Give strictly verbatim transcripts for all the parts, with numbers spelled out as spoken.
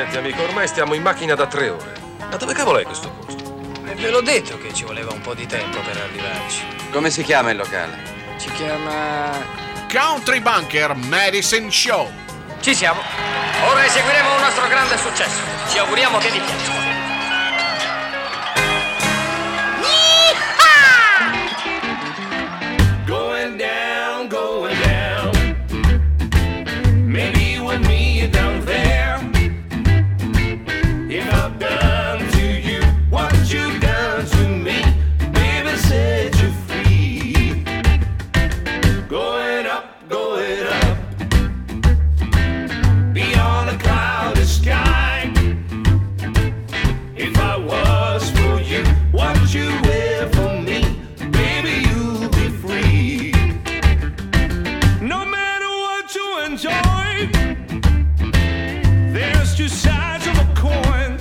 Senti amico, ormai stiamo in macchina da tre ore. Ma dove cavolo è questo posto? E ve l'ho detto che ci voleva un po' di tempo per arrivarci. Come si chiama il locale? Si chiama... Country Bunker Medicine Show. Ci siamo. Ora eseguiremo un nostro grande successo. Ci auguriamo che vi piaccia. Going down, going down. Maybe you and me down there. If I've done to you what you've done to me, baby, set you free. Going up, going up, beyond a cloudy sky. If I was for you what you were for me, baby, you'll be free. No matter what you enjoy, there's two sides of a coin.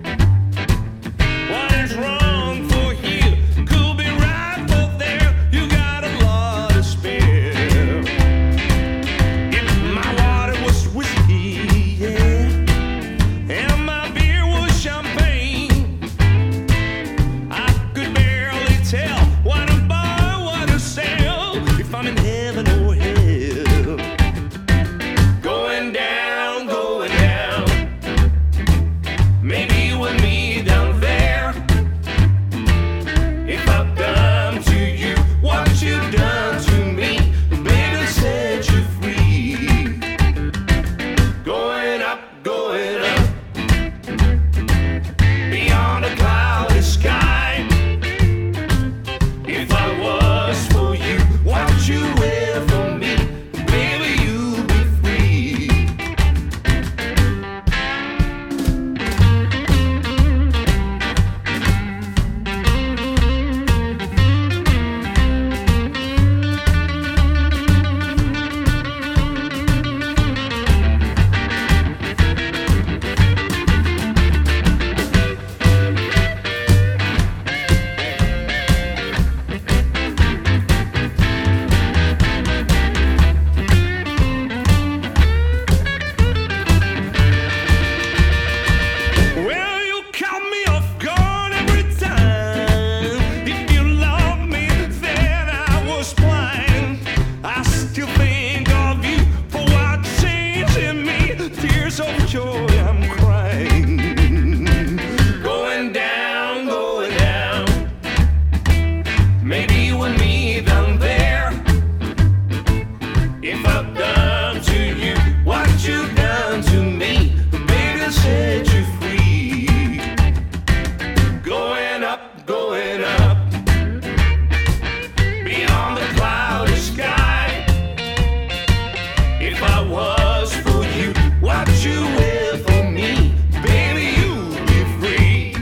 What is wrong for here could be right for there. You got a lot to spare. If my water was whiskey, yeah, and my beer was champagne, I could barely tell what to buy, what to sell, if I'm in heaven or hell. Going down, going down. Maybe you and me down there. If I've done to you what you've done to me, baby, set you free. Going up, going up, beyond a cloudy sky. If I was for you what you were for me, baby, you'll be free. Well, you caught me off guard every time. If you love me, then I was blind. I still think of you for what changed in me. Tears of joy I'm crying. Going down, going down. Maybe you and me down there. If I've done to you what you've done to me, baby, set you free. Going up, going up, beyond the cloudy sky. If I was for you what you were for me, baby, you'd be free.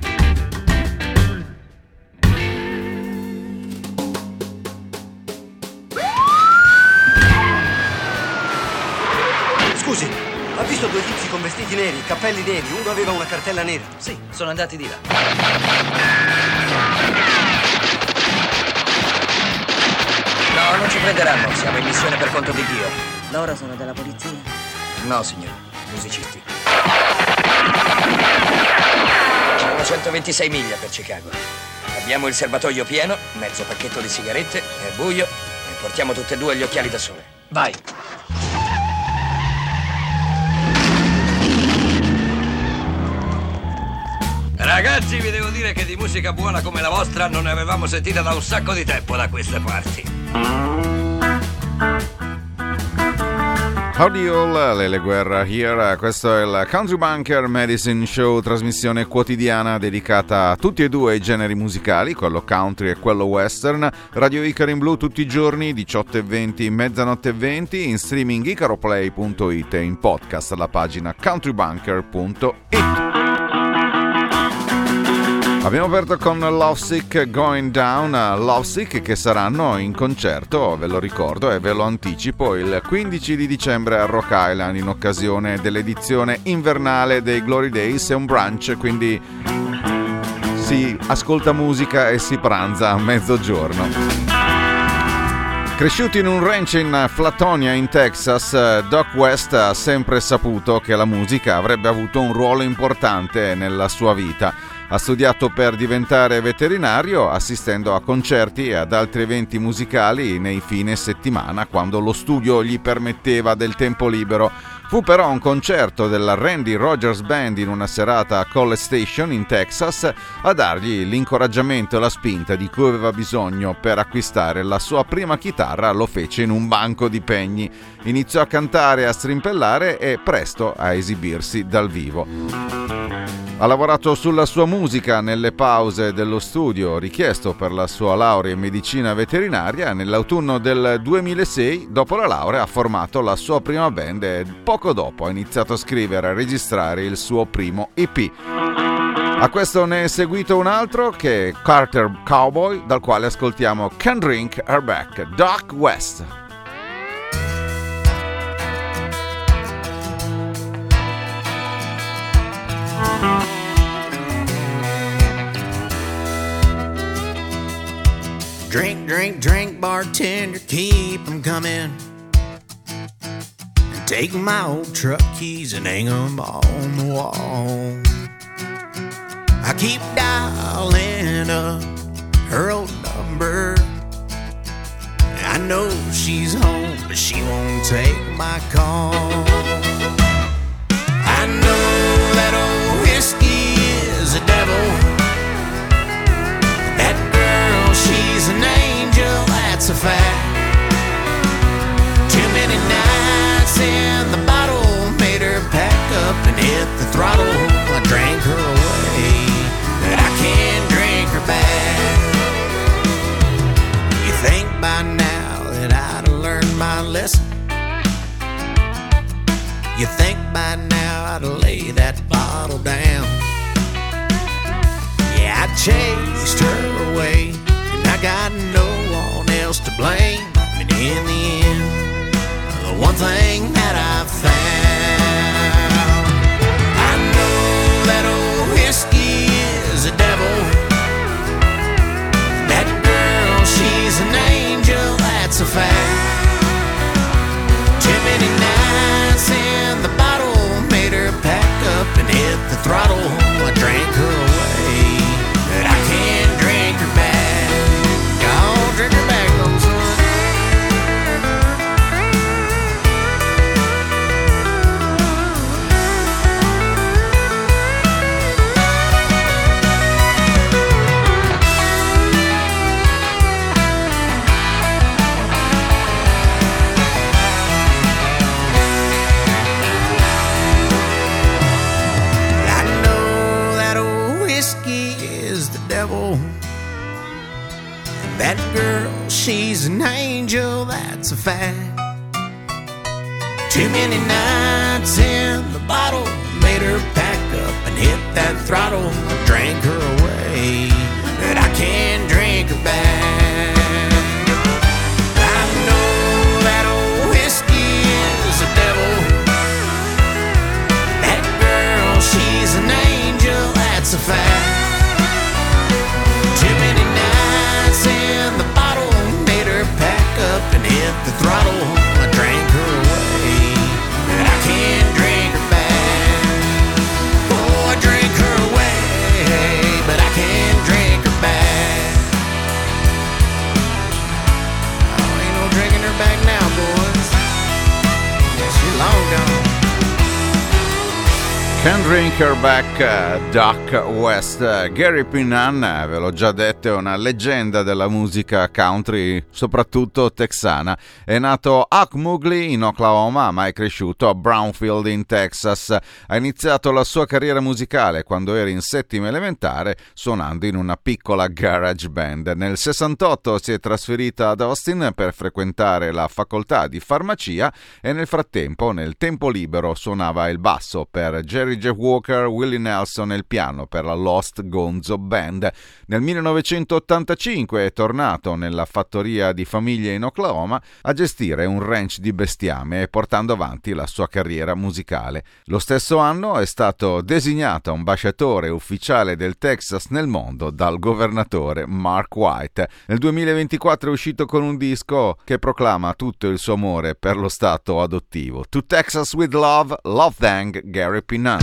Scusi, ha visto due tizi con vestiti neri, cappelli neri, uno aveva una cartella nera. Sì, sono andati di là. No, non ci prenderanno. Siamo in missione per conto di Dio. Loro sono della polizia? No, signore. Musicisti. Sono centoventisei miglia per Chicago. Abbiamo il serbatoio pieno, mezzo pacchetto di sigarette, è buio e portiamo tutte e due gli occhiali da sole. Vai. Ragazzi, vi devo dire che di musica buona come la vostra non ne avevamo sentita da un sacco di tempo da queste parti. Howdy all, Lele Guerra here, questo è il Country Bunker Medicine Show, trasmissione quotidiana dedicata a tutti e due i generi musicali, quello country e quello western. Radio Icaro in blu tutti i giorni, diciotto e venti, mezzanotte e venti, in streaming icaroplay punto it e in podcast alla pagina countrybunker punto it. Abbiamo aperto con Lovesick Going Down, Lovesick che saranno in concerto, ve lo ricordo e ve lo anticipo, il quindici di dicembre a Rock Island in occasione dell'edizione invernale dei Glory Days. È un brunch, quindi si ascolta musica e si pranza a mezzogiorno. Cresciuto in un ranch in Flatonia, in Texas, Doc West ha sempre saputo che la musica avrebbe avuto un ruolo importante nella sua vita. Ha studiato per diventare veterinario, assistendo a concerti e ad altri eventi musicali nei fine settimana, quando lo studio gli permetteva del tempo libero. Fu però un concerto della Randy Rogers Band in una serata a College Station in Texas a dargli l'incoraggiamento e la spinta di cui aveva bisogno per acquistare la sua prima chitarra. Lo fece in un banco di pegni. Iniziò a cantare e a strimpellare e presto a esibirsi dal vivo. Ha lavorato sulla sua musica nelle pause dello studio richiesto per la sua laurea in medicina veterinaria. Nell'autunno del duemilasei, dopo la laurea, ha formato la sua prima band e poco dopo ha iniziato a scrivere e registrare il suo primo E P. A questo ne è seguito un altro che è Carter Cowboy, dal quale ascoltiamo Can't Drink Her Back, Doc West. Drink, drink, drink, bartender, keep 'em coming. And take my old truck keys and hang 'em on the wall. I keep dialing up her old number. I know she's home, but she won't take my call. I know that old whiskey is a devil. That girl, she's an angel, that's a fact. Too many nights in the bottle made her pack up and hit the throttle. I drank her away, but I can't drink her back. You think by now that I'd have learned my lesson? You think by now I'd lay that bottle down? Yeah, I chased her away, and I got no one else to blame. And in the end, the one thing that I found, I know that old whiskey is a devil. That girl, she's an angel, that's a fact. Too many nights in the bottle made her pack up and hit the throttle. I drank her away, but I can't drink her back. Go drink her back, little son. That girl, she's an angel, that's a fact. Too many nights in the bottle made her pack up and hit that throttle. I drank her away, but I can't drink her back. I know that old whiskey is a devil. That girl, she's an angel, that's a fact. Too many nights in the bottle made her pack up and hit the throttle. I drank her away, but I can't drink her back. Oh, I drank her away, but I can't drink her back. Oh, ain't no drinking her back now, boys. Yeah, she's long gone. Can't Drink Her Back, Doc West. Gary Pinnan, ve l'ho già detto, è una leggenda della musica country, soprattutto texana. È nato a Ocmulgee in Oklahoma, ma è cresciuto a Brownfield in Texas. Ha iniziato la sua carriera musicale quando era in settima elementare, suonando in una piccola garage band. Nel sessantotto si è trasferita ad Austin per frequentare la facoltà di farmacia e nel frattempo, nel tempo libero, suonava il basso per Jerry batterie Jeff Walker, Willie Nelson e il piano per la Lost Gonzo Band. Nel millenovecentottantacinque è tornato nella fattoria di famiglia in Oklahoma a gestire un ranch di bestiame, portando avanti la sua carriera musicale. Lo stesso anno è stato designato ambasciatore ufficiale del Texas nel mondo dal governatore Mark White. Nel duemilaventiquattro è uscito con un disco che proclama tutto il suo amore per lo stato adottivo. To Texas with Love, Love Thang, Gary Pinnan.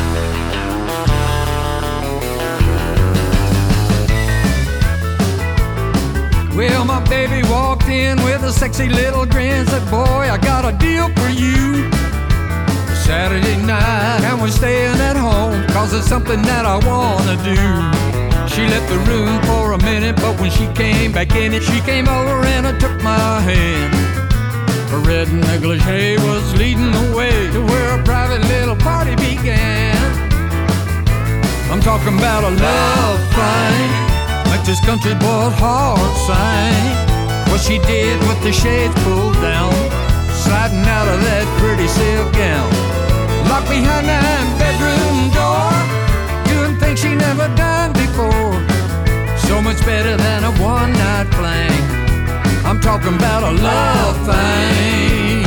Well, my baby walked in with a sexy little grin, said, boy, I got a deal for you. Saturday night and we're staying at home, cause it's something that I wanna do. She left the room for a minute, but when she came back in it, she came over and I took my hand. Her red negligee was leading the way to where a private little party began. I'm talking about a love thing, like this country boy's heart sang. What she did with the shades pulled down, sliding out of that pretty silk gown, locked behind that bedroom door, doing things she never done before. So much better than a one-night fling. I'm talking about a love thing.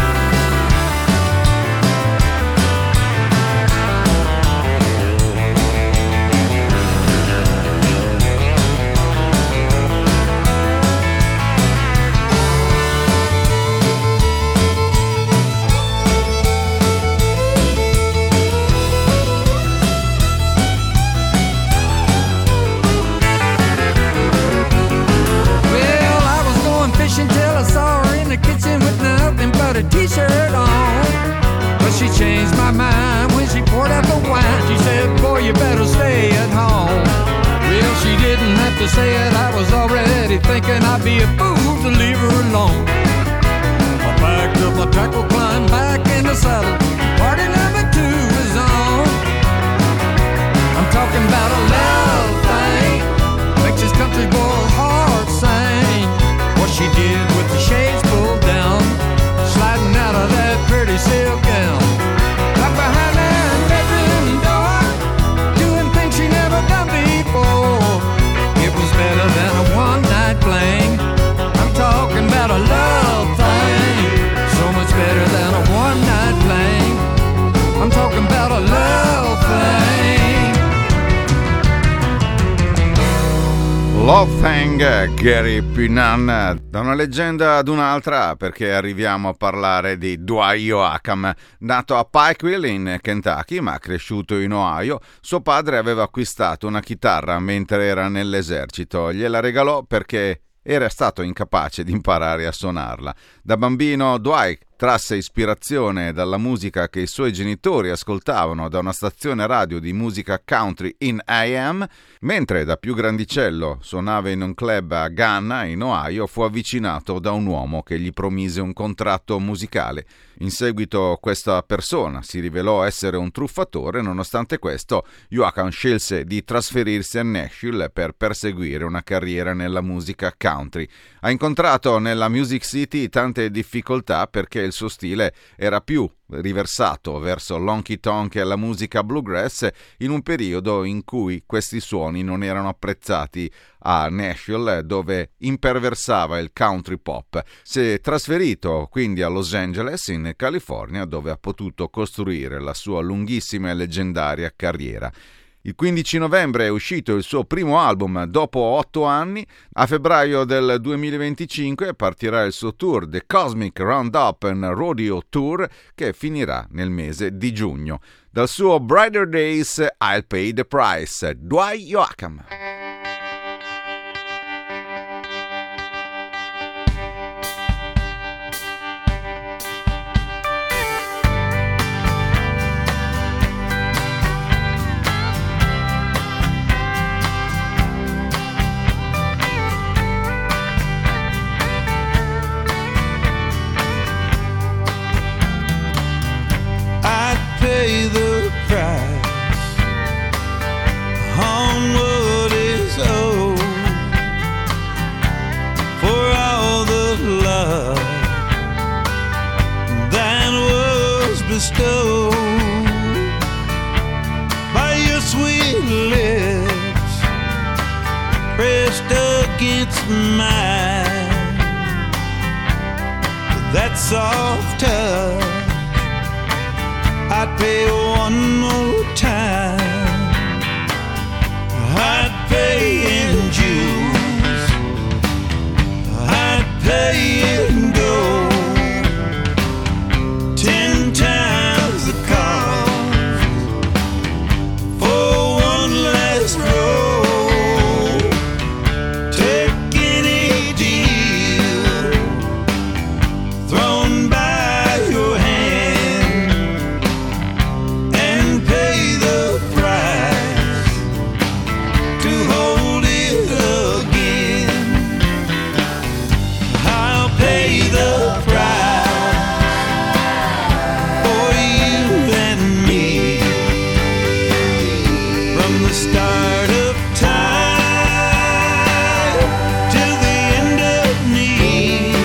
Until I saw her in the kitchen with nothing but a t-shirt on. But she changed my mind when she poured out the wine. She said, boy, you better stay at home. Well, she didn't have to say it, I was already thinking I'd be a fool to leave her alone. I packed up my tackle, climbed back in the saddle. Party number two is on. I'm talking about a love thing, makes this country boy's heart sing. What she did with the shades pulled down, sliding out of that pretty silk gown, locked behind that bedroom door, doing things she never done before. It was better than a one-night fling. I'm talking about a love thing, so much better than a one-night fling. I'm talking about a love thing. Love Thang, Gary Pinnan. Da una leggenda ad un'altra, perché arriviamo a parlare di Dwight Yoakam. Nato a Pikeville in Kentucky ma cresciuto in Ohio, suo padre aveva acquistato una chitarra mentre era nell'esercito. Gliela regalò perché era stato incapace di imparare a suonarla. Da bambino Dwight trasse ispirazione dalla musica che i suoi genitori ascoltavano da una stazione radio di musica country in A M, mentre da più grandicello suonava in un club a Gunna, in Ohio, fu avvicinato da un uomo che gli promise un contratto musicale. In seguito questa persona si rivelò essere un truffatore. Nonostante questo, Yoakam scelse di trasferirsi a Nashville per perseguire una carriera nella musica country. Ha incontrato nella Music City tante difficoltà perché il suo stile era più riversato verso l'honky tonk e la musica bluegrass in un periodo in cui questi suoni non erano apprezzati a Nashville, dove imperversava il country pop. Si è trasferito quindi a Los Angeles, in California, dove ha potuto costruire la sua lunghissima e leggendaria carriera. Il quindici novembre è uscito il suo primo album dopo otto anni. A febbraio del duemilaventicinque partirà il suo tour The Cosmic Roundup and Rodeo Tour, che finirà nel mese di giugno. Dal suo Brighter Days, I'll Pay the Price, Dwight Yoakam. Pay the price on what it pressed against mine. That soft touch, I'd pay one more time. I'd pay in jewels, I'd pay in gold, ten times the cost for one last roll. Take any deal thrown by your hand and pay the price to hold it again. I'll pay the price for you and me from the start of time till the end of need,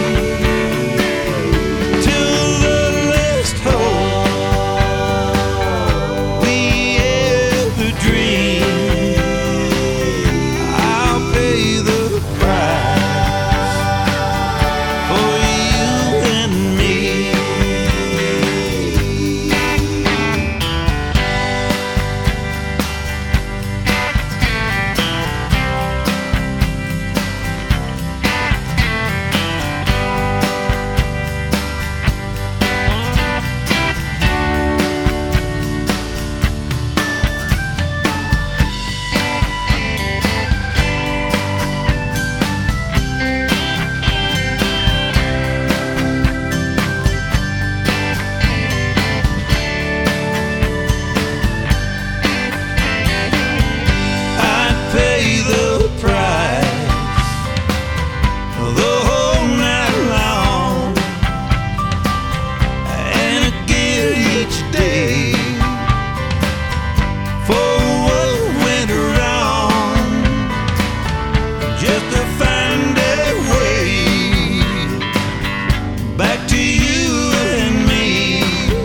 till the last hope we ever dream. I'll pay the price for you and me. I'd pay the price the whole night long and again each day for what went wrong, just to find a way back to you and me.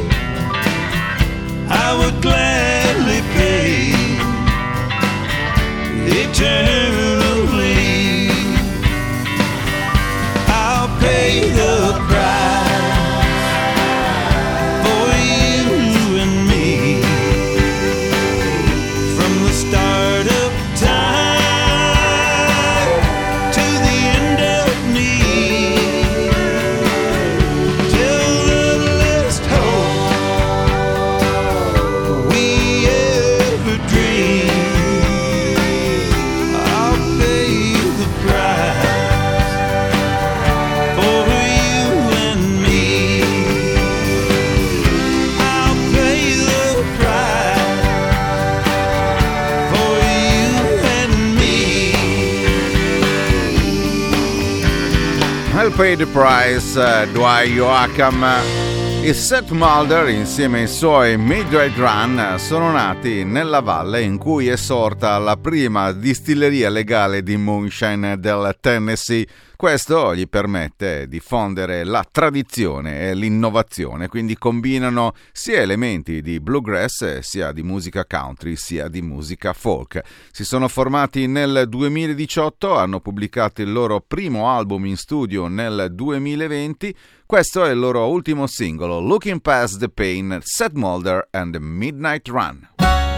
I would gladly pay eternally. I'll pay the price for you and me from the start of time to the end of need, till the last hope we ever dream. I'll pay the price for you and me. I'll pay the price for you and me. I'll Pay the Price, uh, Dwight Yoakam e Seth Mulder insieme ai suoi Midnight Run sono nati nella valle in cui è sorta la prima distilleria legale di moonshine del Tennessee. Questo gli permette di fondere la tradizione e l'innovazione, quindi combinano sia elementi di bluegrass sia di musica country sia di musica folk. Si sono formati nel duemiladiciotto, hanno pubblicato il loro primo album in studio nel duemilaventi. Questo è il loro ultimo singolo, Looking Past the Pain, Seth Mulder and the Midnight Run.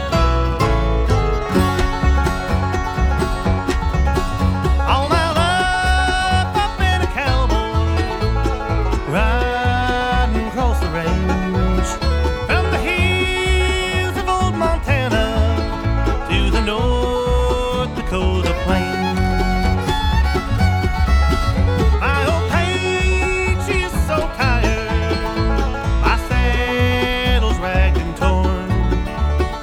All my life I've been a cowboy, riding across the range, from the hills of old Montana to the North Dakota plains. My old page, she is so tired, my saddle's ragged and torn.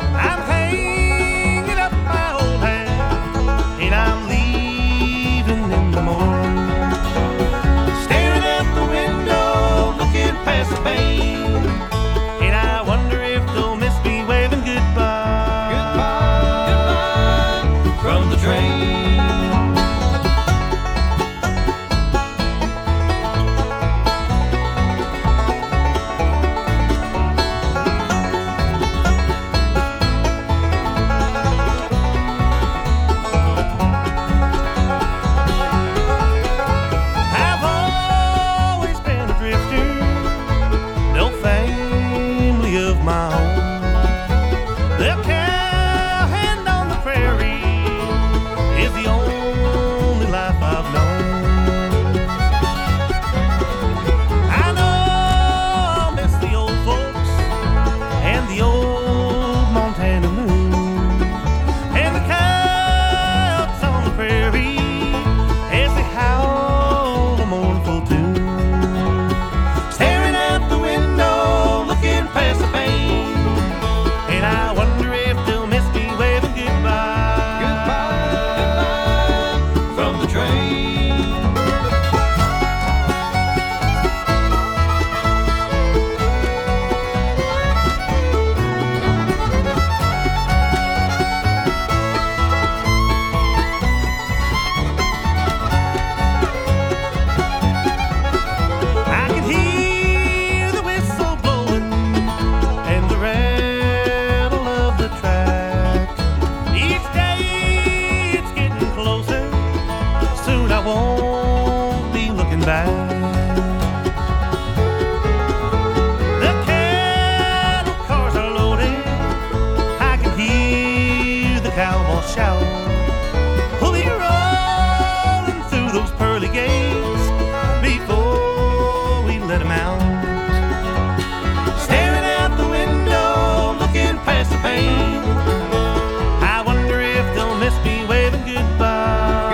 cowboy shout. We'll be rolling through those pearly gates before we let him out. Staring out the window, looking past the pane, I wonder if they'll miss me waving goodbye,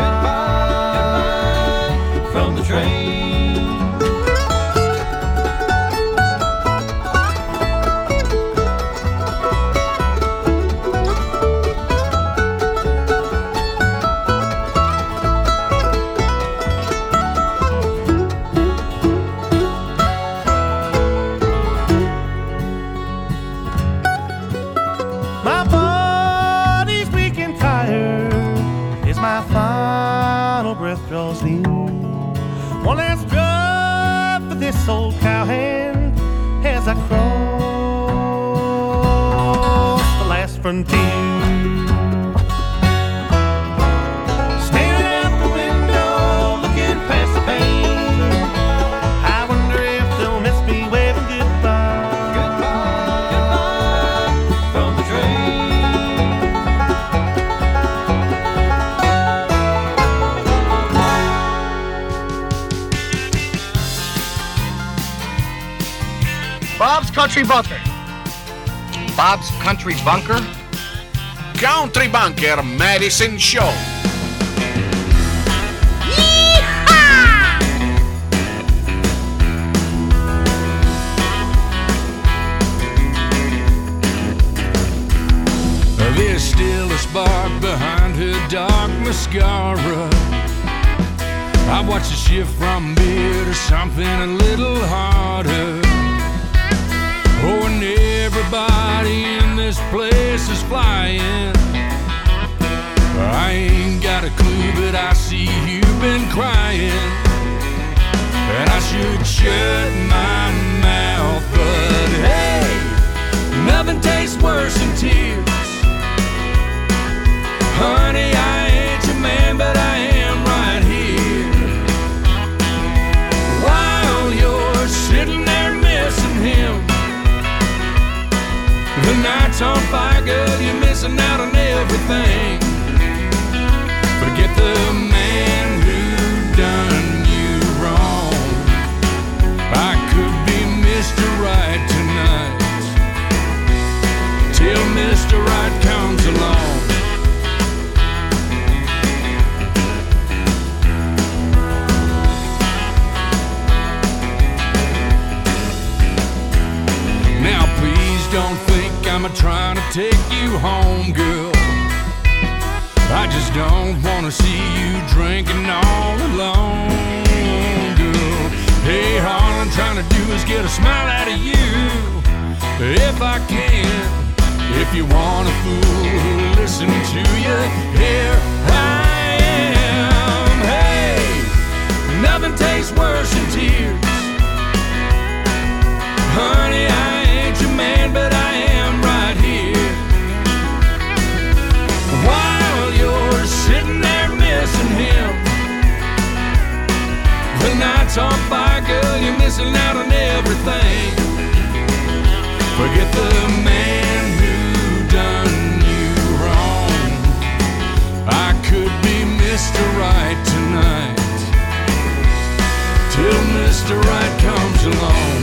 goodbye from the train. My body's weak and tired as my final breath draws near. One last drop for this old cowhand as I cross the last frontier. Staring out the window, looking past the pane, I wonder if they'll miss me waving goodbye, goodbye, goodbye from the train. Bob's Country Bunker. Bob's Country Bunker? Country Bunker Medicine Show. There's still a spark behind her dark mascara. I watch her shift from beer to something a little harder. Oh, and everybody in this place is flying. I ain't got a clue, but I see you've been crying. And I should shut my mouth, but hey, nothing tastes worse than tears. Honey, I ain't your man, but I am right here. While you're sitting there missing him, the night's on fire, girl, you're missing out on everything. Forget the man who done you wrong. I could be Mister Right tonight, till Mister Right comes along. Now please don't think I'm trying to take you home, girl. I just don't wanna see you drinking all alone, girl. Hey, all I'm trying to do is get a smile out of you, if I can. If you want a fool who'll listen to you, here I am. Hey, nothing tastes worse than tears. Honey, I ain't your man, but I am right here. While you're sitting there missing him, the night's on fire, girl, you're missing out on everything. Forget the man who done you wrong. I could be Mister Right tonight, till Mister Right comes along.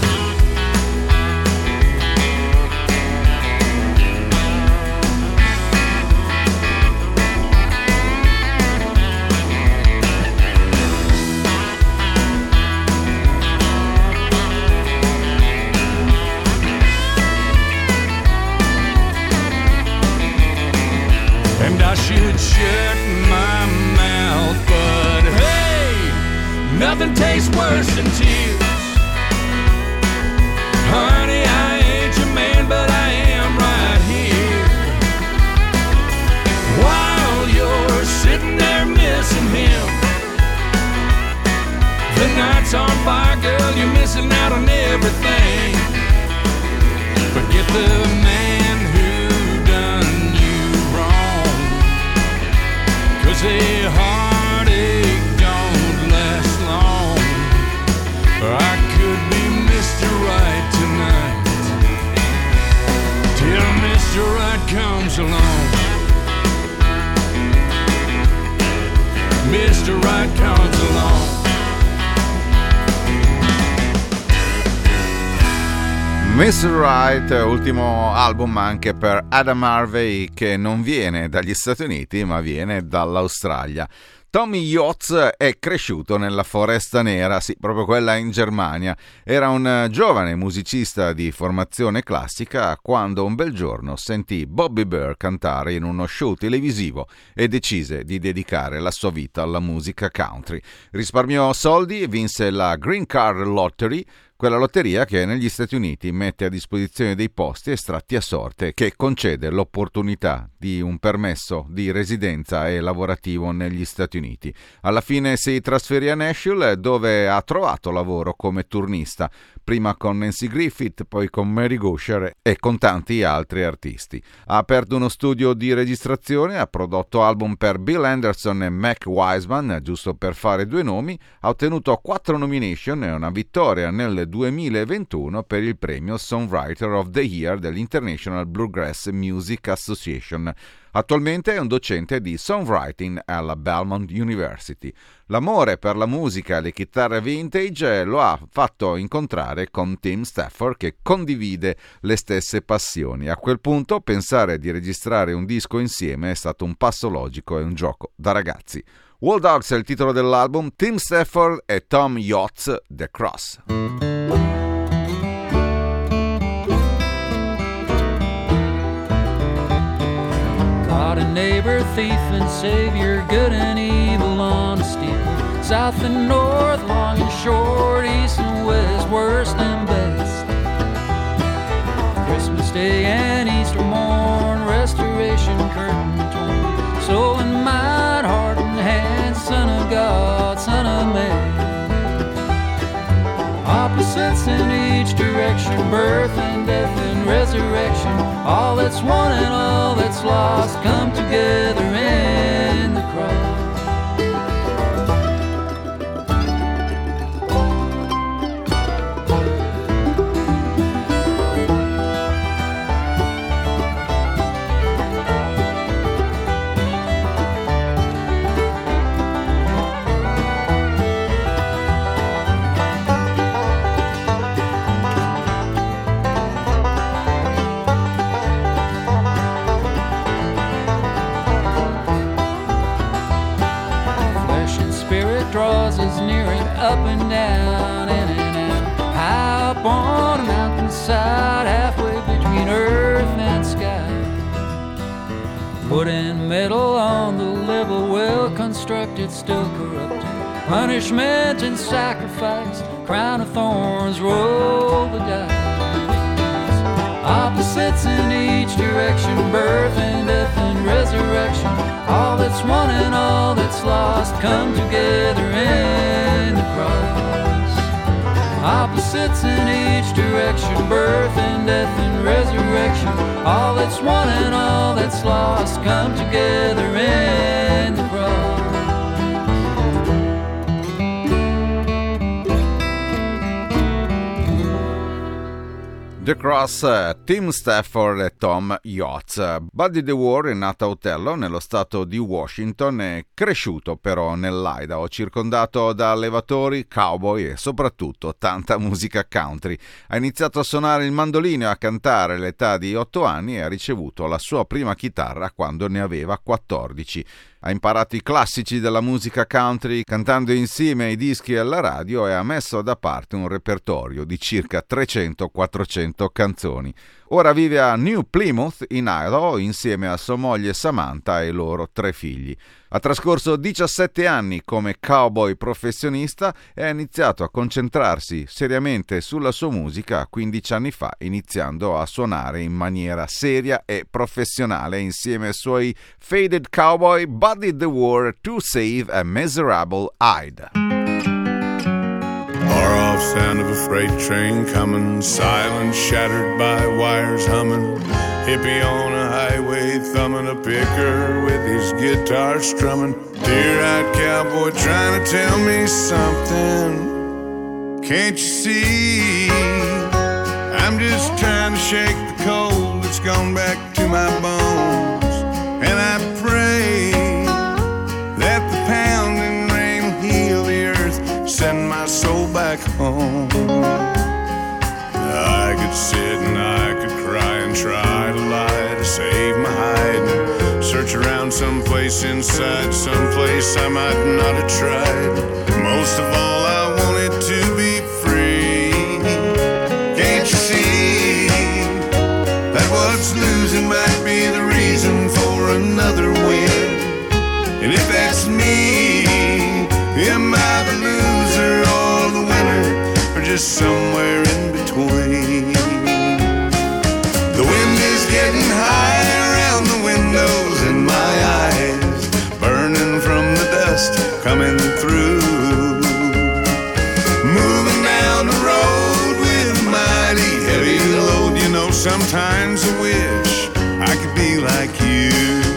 And I should shut my mouth, but hey, nothing tastes worse than tears. Honey, I ain't your man, but I am right here. While you're sitting there missing him, the night's on fire, girl, you're missing out on everything. Forget the man who done you wrong, 'cause a heartache don't last long. I could be Mister Right tonight, till Mister Right comes along. Mister Right comes along. mister Right, ultimo album anche per Adam Harvey, che non viene dagli Stati Uniti ma viene dall'Australia. Tommy Yachts è cresciuto nella Foresta Nera, sì, proprio quella in Germania. Era un giovane musicista di formazione classica quando un bel giorno sentì Bobby Bare cantare in uno show televisivo e decise di dedicare la sua vita alla musica country. Risparmiò soldi e vinse la Green Card Lottery, quella lotteria che negli Stati Uniti mette a disposizione dei posti estratti a sorte, che concede l'opportunità di un permesso di residenza e lavorativo negli Stati Uniti. Alla fine si trasferì a Nashville, dove ha trovato lavoro come turnista, prima con Nancy Griffith, poi con Mary Gosher e con tanti altri artisti. Ha aperto uno studio di registrazione, ha prodotto album per Bill Anderson e Mac Wiseman, giusto per fare due nomi, ha ottenuto quattro nomination e una vittoria nel duemilaventuno per il premio Songwriter of the Year dell'International Bluegrass Music Association. Attualmente è un docente di songwriting alla Belmont University. L'amore per la musica e le chitarre vintage lo ha fatto incontrare con Tim Stafford, che condivide le stesse passioni. A quel punto pensare di registrare un disco insieme è stato un passo logico e un gioco da ragazzi. Wall Dogs è il titolo dell'album, Tim Stafford e Tom Yachts, The Cross. God and neighbor, thief and savior, good and evil, honesty, south and north, long and short, east and west, worst and best. Christmas Day and Easter morn, restoration curtain torn, soul and mind, heart and hand, son of God, son of man. Opposites in each direction, birth and death and resurrection. All that's won and all that's lost come together in the cross. Draws us near it, up and down, in and out, high up on a mountainside, halfway between earth and sky. Wood and metal on the level, well constructed, still corrupted. Punishment and sacrifice, crown of thorns, roll the dice. Opposites in each direction, birth and death and resurrection. All that's won and all that's lost come together in the cross. Opposites in each direction, birth and death and resurrection. All that's won and all that's lost come together in the cross. The Cross, Tim Stafford e Tom Yachts. Buddy DeWar è nato a Othello, nello stato di Washington, è cresciuto però nell'Idaho, circondato da allevatori, cowboy e soprattutto tanta musica country. Ha iniziato a suonare il mandolino e a cantare all'età di otto anni e ha ricevuto la sua prima chitarra quando ne aveva quattordici. Ha imparato i classici della musica country cantando insieme ai dischi alla radio e ha messo da parte un repertorio di circa trecento quattrocento canzoni. Ora vive a New Plymouth in Idaho insieme a sua moglie Samantha e i loro tre figli. Ha trascorso diciassette anni come cowboy professionista e ha iniziato a concentrarsi seriamente sulla sua musica quindici anni fa, iniziando a suonare in maniera seria e professionale insieme ai suoi faded cowboy Buddy DeWar to Save a Miserable Hide. Far off sound of a freight train coming, silent shattered by wires humming. Hippie on a highway thumbing a picker with his guitar strumming. Tear-eyed cowboy trying to tell me something. Can't you see? I'm just trying to shake the cold that's gone back to my bones. And I pray that the pound sit and I could cry and try to lie to save my hide and search around someplace inside someplace I might not have tried. Most of all, I wanted to be free. Can't you see that what's losing might be the reason for another win? And if that's me, am I the loser or the winner, or just somewhere in between? The wind is getting high around the windows in my eyes, burning from the dust coming through. Moving down the road with a mighty heavy load. You know, sometimes I wish I could be like you.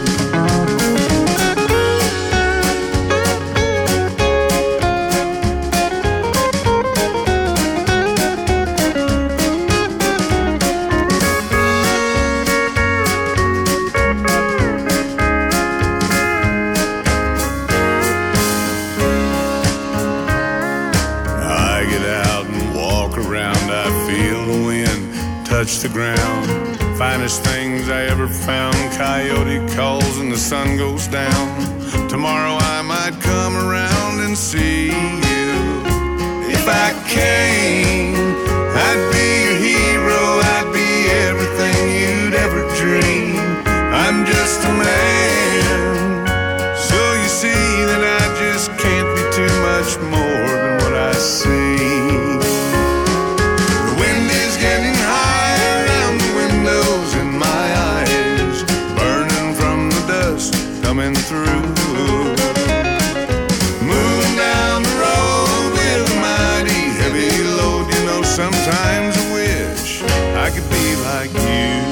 Touch the ground, finest things I ever found. Coyote calls and the sun goes down. Tomorrow I might come around and see you. If I came, I'd be your hero. I'd be everything you'd ever dream. I'm just a man, so you see that I just can't be too much more than what I see. The wind is getting high in my eyes, burning from the dust coming through. Moving down the road with a mighty heavy load. You know, sometimes I wish I could be like you.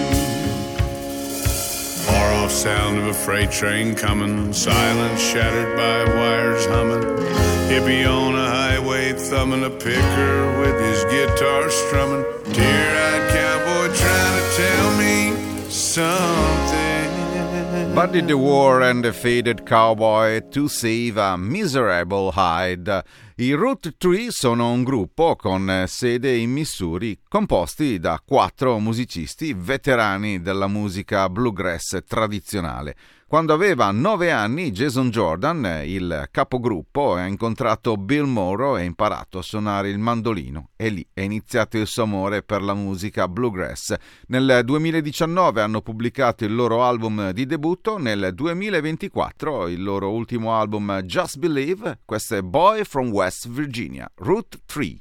Far off sound of a freight train coming, silence shattered by wires humming. Hippie on a highway thumbing a picker with his guitar strumming. Tear-eyed cowboy trying to tell me something. Buddy the War and the Faded Cowboy to Save a Miserable Hide. I Route tre sono un gruppo con sede in Missouri, composti da quattro musicisti veterani della musica bluegrass tradizionale. Quando aveva nove anni, Jason Jordan, il capogruppo, ha incontrato Bill Morrow e ha imparato a suonare il mandolino e lì è iniziato il suo amore per la musica bluegrass. Nel duemiladiciannove hanno pubblicato il loro album di debutto, nel duemilaventiquattro il loro ultimo album Just Believe. Questo è Boy from West Virginia, Route tre.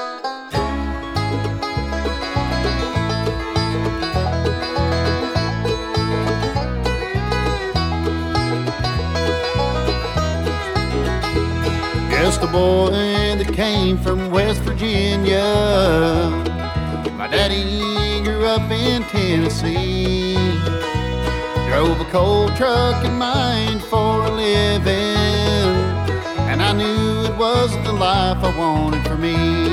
Just a boy that came from West Virginia. My daddy grew up in Tennessee. Drove a coal truck and mined for a living, and I knew it wasn't the life I wanted for me.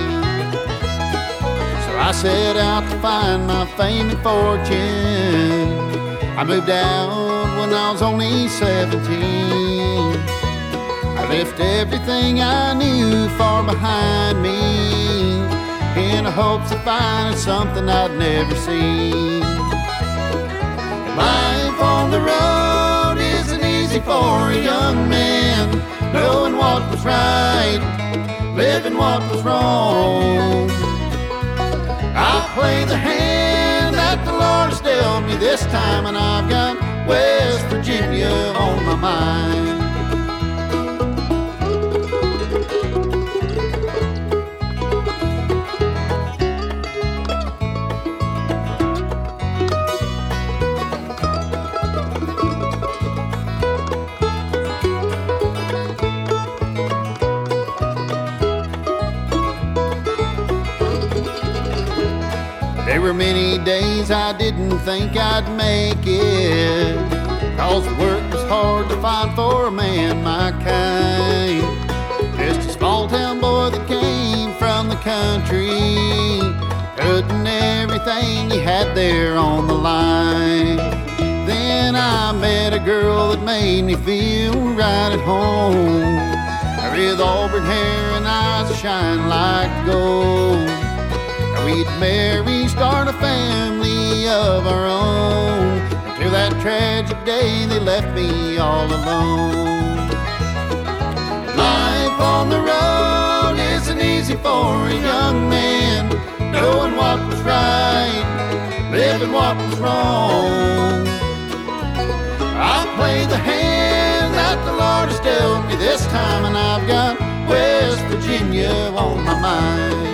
So I set out to find my fame and fortune. I moved out when I was only seventeen. I left everything I knew far behind me in the hopes of finding something I'd never seen. Life on the road isn't easy for a young man, knowing what was right, living what was wrong. I'll play the hand that the Lord has dealt me this time, and I've got West Virginia on my mind. There were many days I didn't think I'd make it, 'cause the work was hard to find for a man my kind. Just a small town boy that came from the country, putting everything he had there on the line. Then I met a girl that made me feel right at home, with auburn hair and eyes that shine like gold. we'd marry, start a family of our own. Until that tragic day they left me all alone. Life on the road isn't easy for a young man, knowing what was right, living what was wrong. I play the hand that the Lord has dealt me this time, and I've got West Virginia on my mind.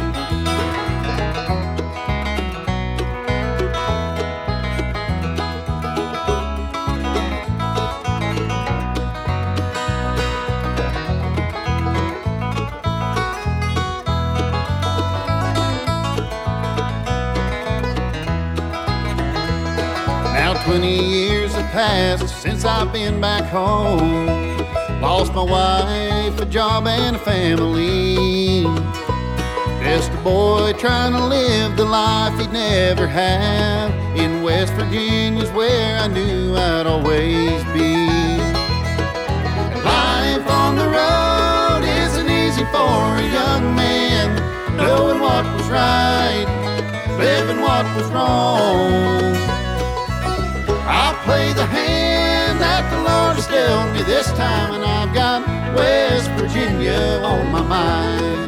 Twenty years have passed since I've been back home. Lost my wife, a job, and a family. Just a boy trying to live the life he'd never have. In West Virginia's where I knew I'd always be. Life on the road isn't easy for a young man, knowing what was right, living what was wrong. I'll play the hand that the Lord has dealt me this time, and I've got West Virginia on my mind.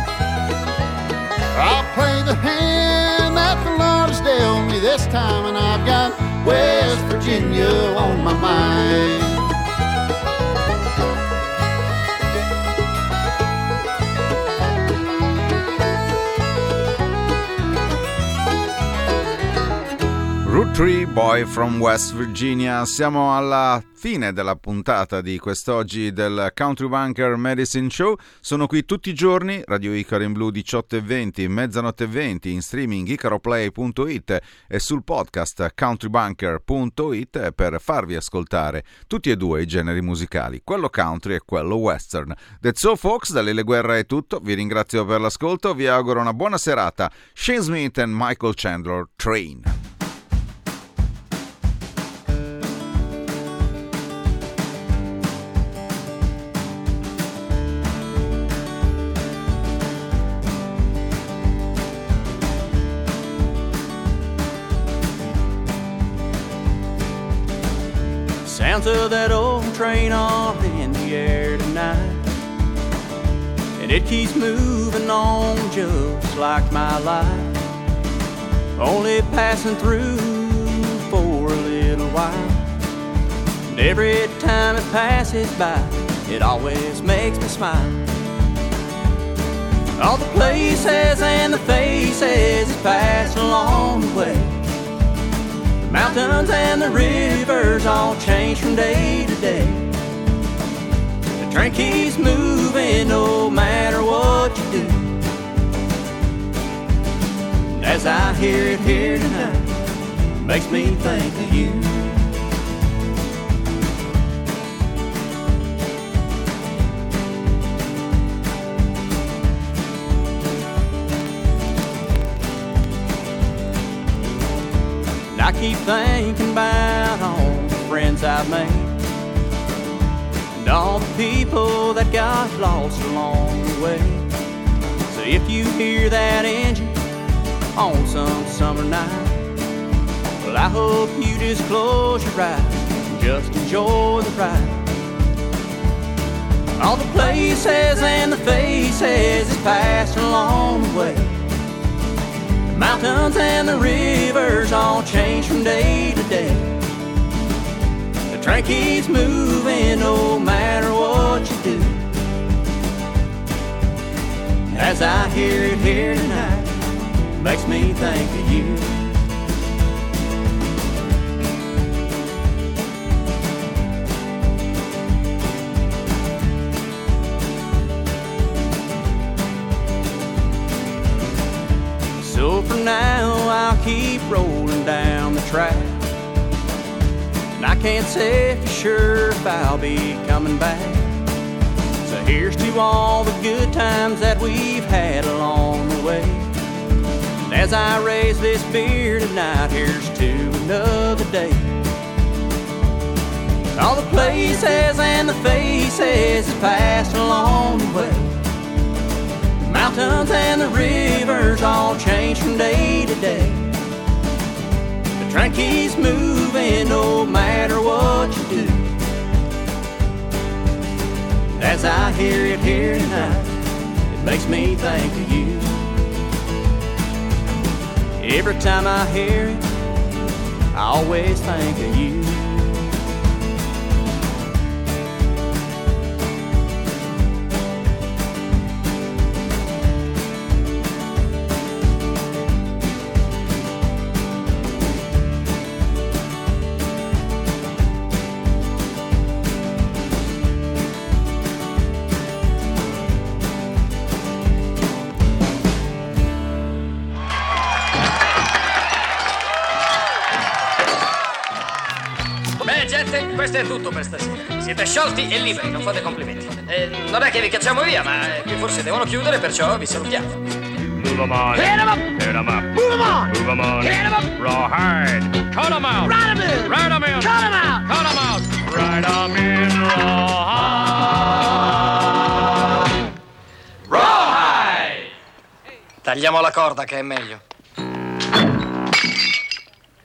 I'll play the hand that the Lord has dealt me this time, and I've got West Virginia on my mind. Root Tree Boy from West Virginia. Siamo alla fine della puntata di quest'oggi del Country Bunker Medicine Show. Sono qui tutti i giorni, Radio Icaro in Blu diciotto e venti, mezzanotte e venti, in streaming icaroplay punto it e sul podcast countrybunker punto it per farvi ascoltare tutti e due i generi musicali, quello country e quello western. That's so folks, da Lele Guerra è tutto, vi ringrazio per l'ascolto, vi auguro una buona serata. Shane Smith e Michael Chandler, Train. Sounds of that old train are in the air tonight, and it keeps moving on just like my life, only passing through for a little while. And every time it passes by, it always makes me smile. All the places and the faces it passed along the way, the mountains and the rivers all change from day to day. The train keeps moving no matter what you do. And as I hear it here tonight, it makes me think of you. I keep thinking about all the friends I've made, and all the people that got lost along the way. So if you hear that engine on some summer night, well, I hope you just close your eyes and just enjoy the ride. All the places and the faces is passed along the way, mountains and the rivers all change from day to day. The train keeps moving no matter what you do. As I hear it here tonight, it makes me think of you. So for now I'll keep rolling down the track, and I can't say for sure if I'll be coming back. So here's to all the good times that we've had along the way. And as I raise this beer tonight, here's to another day. All the places and the faces that passed along the way, mountains and the rivers all change from day to day. The train keeps moving no matter what you do. As I hear it here tonight, it makes me think of you. Every time I hear it, I always think of you. Questo è tutto per stasera. Siete sciolti e liberi, non fate complimenti. Eh, non è che vi cacciamo via, ma eh, qui forse devono chiudere, perciò vi salutiamo. Move 'em on. Hit 'em up. Hit 'em up. Move 'em on. Move 'em on. Hit 'em up. Rawhide. Cut 'em out. Ride 'em in. Ride 'em in. Cut 'em out. Cut 'em out. Ride 'em in. Rawhide. Rawhide! Tagliamo la corda che è meglio.